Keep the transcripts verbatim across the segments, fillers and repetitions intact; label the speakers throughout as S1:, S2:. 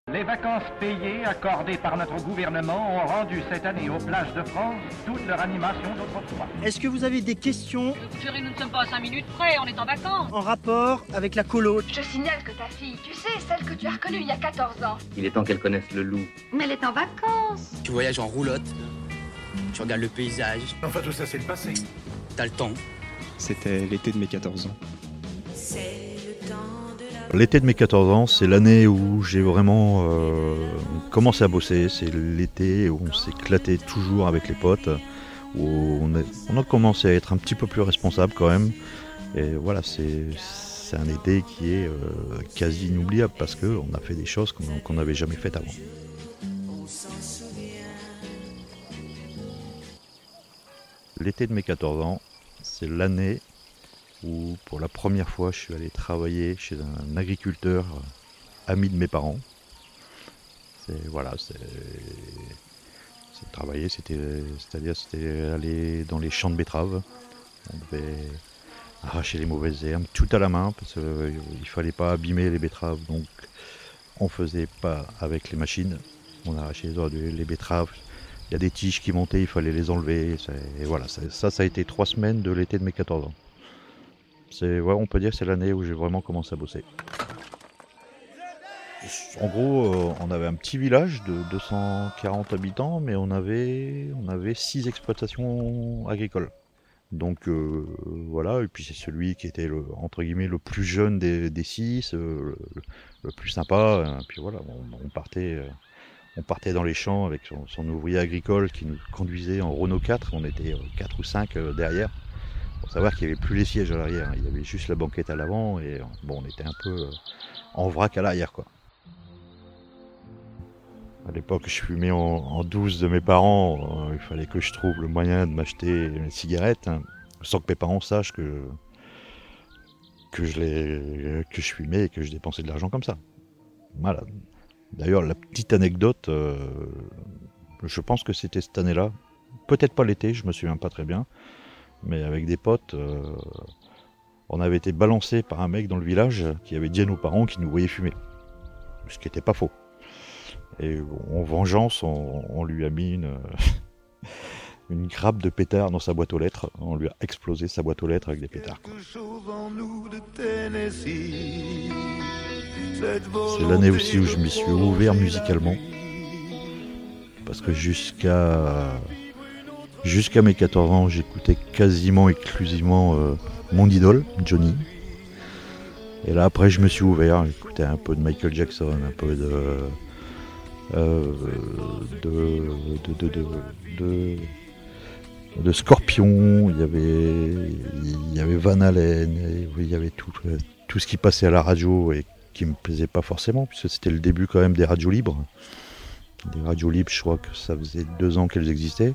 S1: Les vacances payées accordées par notre gouvernement ont rendu cette année aux plages de France toute leur animation d'autrefois.
S2: Est-ce que vous avez des questions
S3: Chérie, nous ne sommes pas à cinq minutes près, on est en vacances.
S2: en rapport avec la colo?
S4: Je signale que ta fille, tu sais, celle que tu as reconnue il y a quatorze ans.
S5: Il est temps qu'elle connaisse le loup.
S4: Mais elle est en vacances.
S6: Tu voyages en roulotte, tu regardes le paysage,
S7: Enfin, tout ça, c'est le passé.
S6: t'as le temps.
S8: C'était l'été de mes quatorze ans.
S9: L'été de mes quatorze ans, c'est l'année où j'ai vraiment euh, commencé à bosser. C'est l'été où on s'éclatait toujours avec les potes, où on a, on a commencé à être un petit peu plus responsable quand même. Et voilà, c'est, c'est un été qui est euh, quasi inoubliable parce qu'on a fait des choses qu'on qu'on n'avait jamais faites avant. L'été de mes quatorze ans, c'est l'année où pour la première fois je suis allé travailler chez un agriculteur ami de mes parents. C'est, voilà, c'est, c'est travailler, c'était, c'est-à-dire c'était aller dans les champs de betteraves. On devait arracher les mauvaises herbes, tout à la main, parce qu'il ne fallait pas abîmer les betteraves, donc on faisait pas avec les machines, on arrachait les, les betteraves. Il y a des tiges qui montaient, il fallait les enlever, et voilà, ça, ça, ça a été trois semaines de l'été de mes quatorze ans. C'est, ouais, on peut dire que c'est l'année où j'ai vraiment commencé à bosser. En gros, euh, on avait un petit village de deux cent quarante habitants, mais on avait, on avait six exploitations agricoles. Donc euh, voilà, et puis c'est celui qui était le, entre guillemets, le plus jeune des, des six, euh, le, le plus sympa. Et puis voilà, on, on partait, euh, on partait dans les champs avec son, son ouvrier agricole qui nous conduisait en Renault quatre. On était euh, quatre ou cinq euh, derrière. Faut savoir qu'il n'y avait plus les sièges à l'arrière, il y avait juste la banquette à l'avant et bon, on était un peu euh, en vrac à l'arrière, quoi. À l'époque, je fumais en, en douce de mes parents, euh, il fallait que je trouve le moyen de m'acheter une cigarette, hein, sans que mes parents sachent que, que, je les, que je fumais et que je dépensais de l'argent comme ça. Voilà. D'ailleurs, la petite anecdote, euh, je pense que c'était cette année-là, peut-être pas l'été, je me souviens pas très bien. Mais avec des potes, euh, on avait été balancé par un mec dans le village qui avait dit à nos parents qu'il nous voyait fumer. Ce qui n'était pas faux. Et en vengeance, on, on lui a mis une, une grappe de pétards dans sa boîte aux lettres. On lui a explosé sa boîte aux lettres avec des pétards, quoi. C'est l'année aussi où je m'y suis ouvert musicalement. Parce que jusqu'à... Jusqu'à mes quatorze ans, j'écoutais quasiment exclusivement euh, mon idole, Johnny. Et là, après, je me suis ouvert. J'écoutais un peu de Michael Jackson, un peu de... Euh, de, de, de, de, de, de Scorpion. Il y avait, il y avait Van Halen. Et il y avait tout, tout ce qui passait à la radio et qui me plaisait pas forcément, puisque c'était le début quand même des radios libres. Des radios libres, je crois que ça faisait deux ans qu'elles existaient.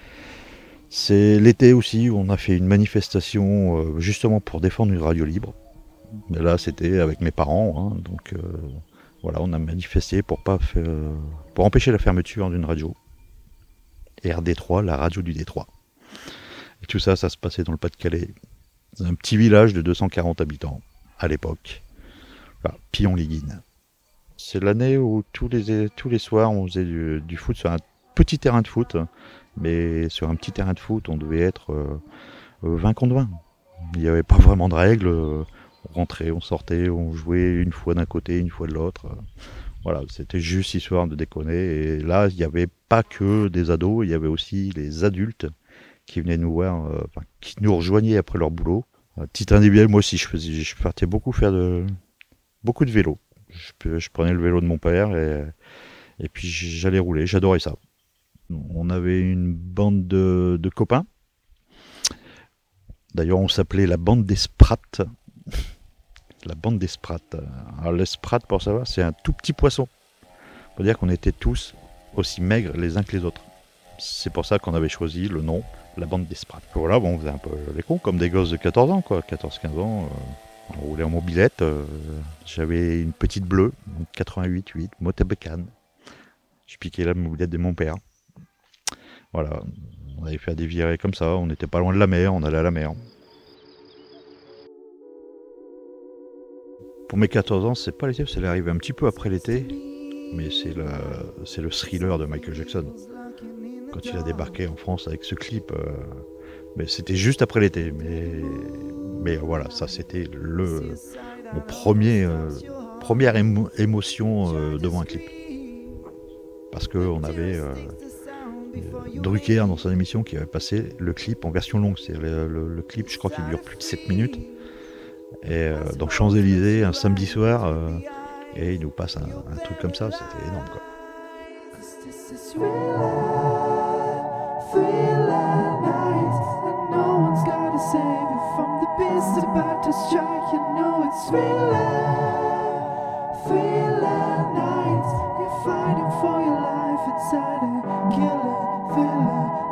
S9: C'est l'été aussi où on a fait une manifestation euh, justement pour défendre une radio libre. Mais là, c'était avec mes parents, hein, donc euh, voilà, on a manifesté pour pas faire, pour empêcher la fermeture d'une radio. R D trois, la radio du Détroit. Et tout ça, ça se passait dans le Pas-de-Calais, dans un petit village de deux cent quarante habitants à l'époque, enfin, Pillon-les-Guines. C'est l'année où tous les tous les soirs, on faisait du, du foot sur un petit terrain de foot. Mais sur un petit terrain de foot, on devait être euh, vingt contre vingt. Il n'y avait pas vraiment de règles. On rentrait, on sortait, on jouait une fois d'un côté, une fois de l'autre. Voilà, c'était juste histoire de déconner. Et là, il n'y avait pas que des ados, il y avait aussi les adultes qui venaient nous voir, euh, enfin, qui nous rejoignaient après leur boulot. À titre individuel, moi aussi, je faisais, je partais beaucoup faire de, beaucoup de vélo. Je, je prenais le vélo de mon père et, et puis j'allais rouler. J'adorais ça. On avait une bande de, de copains. D'ailleurs, on s'appelait la bande des Sprats. La bande des Sprats. Alors, les Sprats, pour savoir, c'est un tout petit poisson. Il faut dire qu'on était tous aussi maigres les uns que les autres. C'est pour ça qu'on avait choisi le nom, la bande des Sprats. Voilà, bon, on faisait un peu les cons, comme des gosses de quatorze ans, quoi. quatorze quinze ans. Euh, on roulait en mobilette. Euh, j'avais une petite bleue, quatre-vingt-huit huit, Motobécane. Je piquais la mobilette de mon père. Voilà, on allait faire des virées comme ça, on n'était pas loin de la mer, on allait à la mer. Pour mes quatorze ans, c'est pas l'été, c'est arrivé un petit peu après l'été. mais c'est le, c'est le thriller de Michael Jackson. Quand il a débarqué en France avec ce clip, euh, mais c'était juste après l'été. Mais, mais voilà, ça c'était le mon premier euh, première émo- émotion euh, devant un clip. Parce qu'on avait euh, Drucker dans son émission qui avait passé le clip en version longue. C'est le, le, le clip, je crois qu'il dure plus de sept minutes. Et euh, donc Champs-Élysées, un samedi soir, euh, et il nous passe un, un truc comme ça, c'était énorme quoi.
S5: Fighting for your life inside a killer thriller.